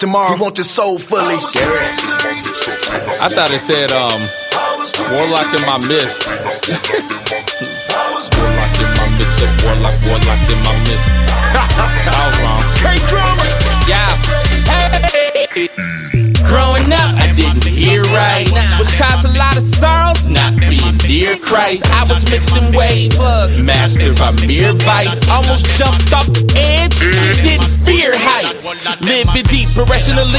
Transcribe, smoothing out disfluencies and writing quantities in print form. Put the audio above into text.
tomorrow. You want your soul fully. I thought it said, Warlock in my mist. Warlock in my mist, the warlock in my mist. I was wrong. K-Drama. Yeah. Hey. Growing up, I didn't hear right, which caused a lot of sorrows, not being near Christ. I was mixed in waves, mastered by mere vice. Almost jumped off the edge, didn't fear heights. Living deep, irrationally